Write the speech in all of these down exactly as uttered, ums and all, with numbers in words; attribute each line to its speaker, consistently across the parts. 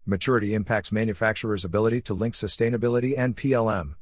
Speaker 1: Maturity impacts manufacturers' ability to link sustainability and P L M.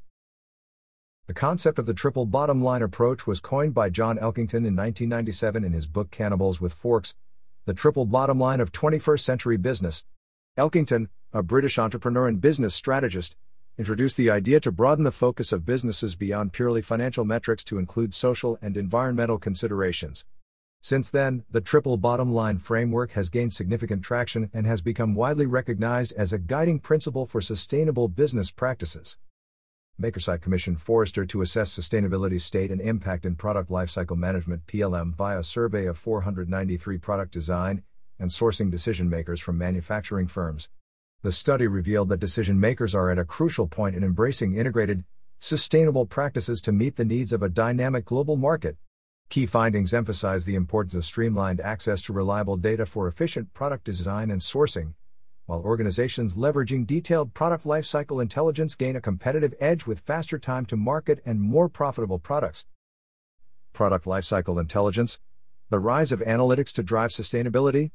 Speaker 1: The concept of the triple bottom line approach was coined by John Elkington in nineteen ninety-seven in his book Cannibals with Forks, The Triple Bottom Line of twenty-first Century Business. Elkington, a British entrepreneur and business strategist, introduced the idea to broaden the focus of businesses beyond purely financial metrics to include social and environmental considerations. Since then, the triple bottom line framework has gained significant traction and has become widely recognized as a guiding principle for sustainable business practices. MakerSite commissioned Forrester to assess sustainability state and impact in product lifecycle management P L M via a survey of four hundred ninety-three product design and sourcing decision makers from manufacturing firms. The study revealed that decision makers are at a crucial point in embracing integrated, sustainable practices to meet the needs of a dynamic global market. Key findings emphasize the importance of streamlined access to reliable data for efficient product design and sourcing, while organizations leveraging detailed product lifecycle intelligence gain a competitive edge with faster time to market and more profitable products. Product lifecycle intelligence: the rise of analytics to drive sustainability.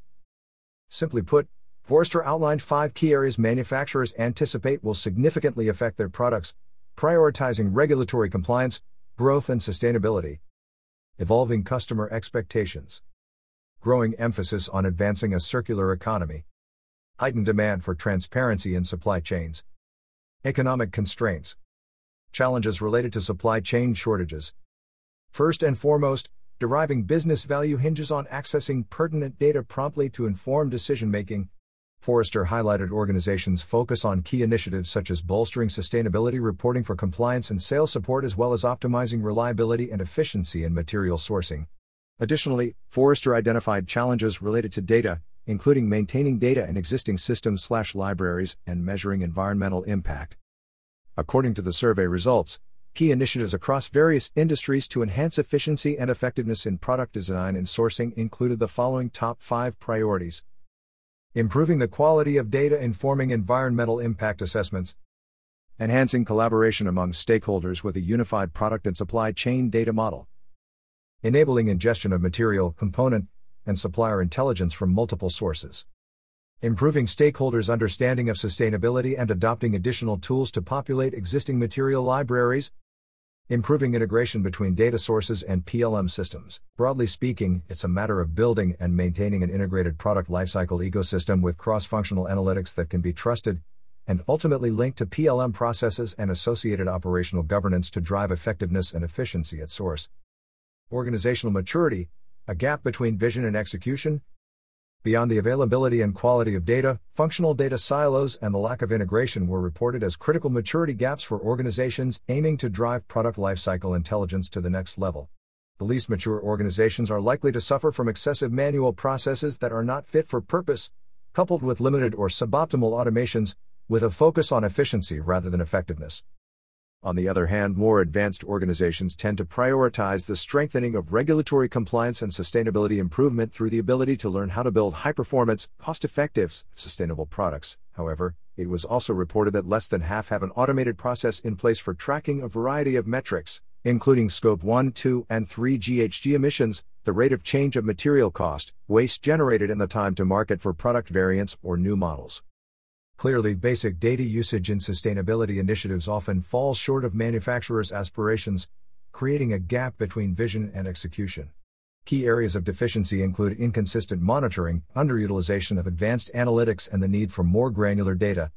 Speaker 1: Simply put, Forrester outlined five key areas manufacturers anticipate will significantly affect their products, prioritizing regulatory compliance, growth and sustainability. Evolving customer expectations. Growing emphasis on advancing a circular economy. Heightened demand for transparency in supply chains. Economic constraints. Challenges related to supply chain shortages. First and foremost, deriving business value hinges on accessing pertinent data promptly to inform decision-making. Forrester highlighted organizations' focus on key initiatives such as bolstering sustainability reporting for compliance and sales support, as well as optimizing reliability and efficiency in material sourcing. Additionally, Forrester identified challenges related to data, including maintaining data in existing systems/libraries and measuring environmental impact. According to the survey results, key initiatives across various industries to enhance efficiency and effectiveness in product design and sourcing included the following top five priorities. Improving the quality of data informing environmental impact assessments. Enhancing collaboration among stakeholders with a unified product and supply chain data model. Enabling ingestion of material, component, and supplier intelligence from multiple sources. Improving stakeholders' understanding of sustainability and adopting additional tools to populate existing material libraries. Improving integration between data sources and P L M systems. Broadly speaking, it's a matter of building and maintaining an integrated product lifecycle ecosystem with cross-functional analytics that can be trusted, and ultimately linked to P L M processes and associated operational governance to drive effectiveness and efficiency at source. Organizational maturity: a gap between vision and execution. Beyond the availability and quality of data, functional data silos and the lack of integration were reported as critical maturity gaps for organizations aiming to drive product lifecycle intelligence to the next level. The least mature organizations are likely to suffer from excessive manual processes that are not fit for purpose, coupled with limited or suboptimal automations, with a focus on efficiency rather than effectiveness. On the other hand, more advanced organizations tend to prioritize the strengthening of regulatory compliance and sustainability improvement through the ability to learn how to build high-performance, cost-effective, sustainable products. However, it was also reported that less than half have an automated process in place for tracking a variety of metrics, including Scope one, two, and three G H G emissions, the rate of change of material cost, waste generated, and the time to market for product variants or new models. Clearly, basic data usage in sustainability initiatives often falls short of manufacturers' aspirations, creating a gap between vision and execution. Key areas of deficiency include inconsistent monitoring, underutilization of advanced analytics, and the need for more granular data.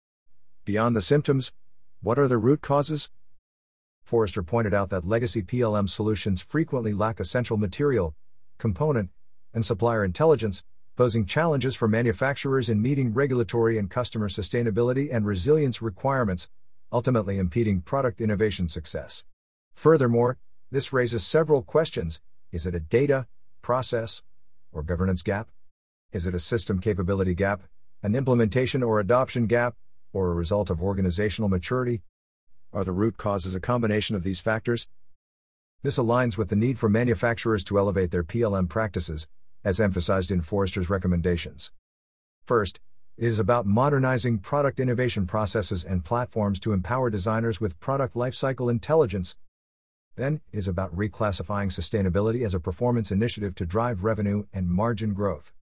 Speaker 1: Beyond the symptoms, what are the root causes? Forrester pointed out that legacy P L M solutions frequently lack essential material, component, and supplier intelligence, posing challenges for manufacturers in meeting regulatory and customer sustainability and resilience requirements, ultimately impeding product innovation success. Furthermore, this raises several questions. Is it a data, process, or governance gap? Is it a system capability gap, an implementation or adoption gap, or a result of organizational maturity? Are the root causes a combination of these factors? This aligns with the need for manufacturers to elevate their P L M practices, as emphasized in Forrester's recommendations. First, it is about modernizing product innovation processes and platforms to empower designers with product lifecycle intelligence. Then, it is about reclassifying sustainability as a performance initiative to drive revenue and margin growth.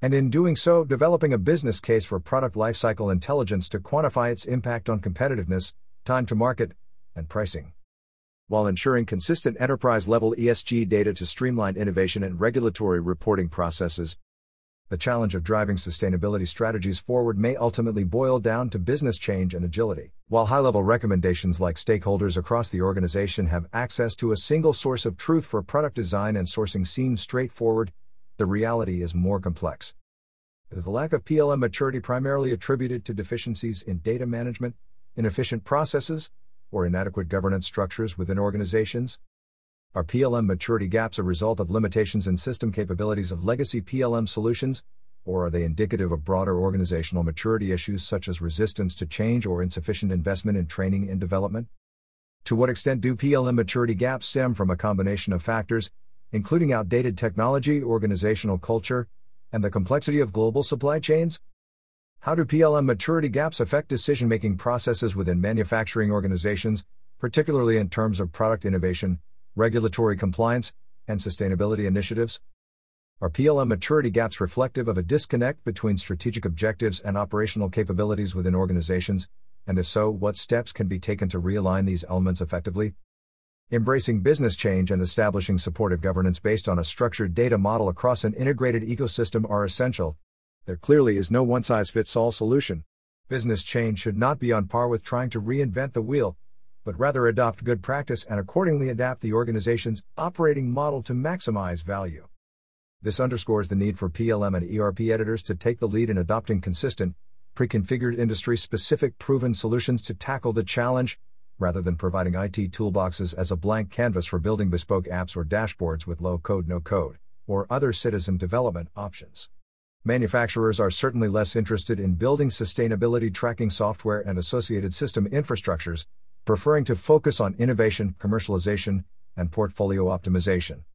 Speaker 1: And in doing so, developing a business case for product lifecycle intelligence to quantify its impact on competitiveness, time to market, and pricing. While ensuring consistent enterprise-level E S G data to streamline innovation and regulatory reporting processes, the challenge of driving sustainability strategies forward may ultimately boil down to business change and agility. While high-level recommendations like stakeholders across the organization have access to a single source of truth for product design and sourcing seem straightforward, the reality is more complex. Is the lack of P L M maturity primarily attributed to deficiencies in data management, inefficient processes, or inadequate governance structures within organizations? Are P L M maturity gaps a result of limitations in system capabilities of legacy P L M solutions, or are they indicative of broader organizational maturity issues such as resistance to change or insufficient investment in training and development? To what extent do P L M maturity gaps stem from a combination of factors, including outdated technology, organizational culture, and the complexity of global supply chains? How do P L M maturity gaps affect decision-making processes within manufacturing organizations, particularly in terms of product innovation, regulatory compliance, and sustainability initiatives? Are P L M maturity gaps reflective of a disconnect between strategic objectives and operational capabilities within organizations, and if so, what steps can be taken to realign these elements effectively? Embracing business change and establishing supportive governance based on a structured data model across an integrated ecosystem are essential. There clearly is no one-size-fits-all solution. Business change should not be on par with trying to reinvent the wheel, but rather adopt good practice and accordingly adapt the organization's operating model to maximize value. This underscores the need for P L M and E R P editors to take the lead in adopting consistent, pre-configured industry-specific proven solutions to tackle the challenge, rather than providing I T toolboxes as a blank canvas for building bespoke apps or dashboards with low-code, no-code, or other citizen development options. Manufacturers are certainly less interested in building sustainability tracking software and associated system infrastructures, preferring to focus on innovation, commercialization, and portfolio optimization.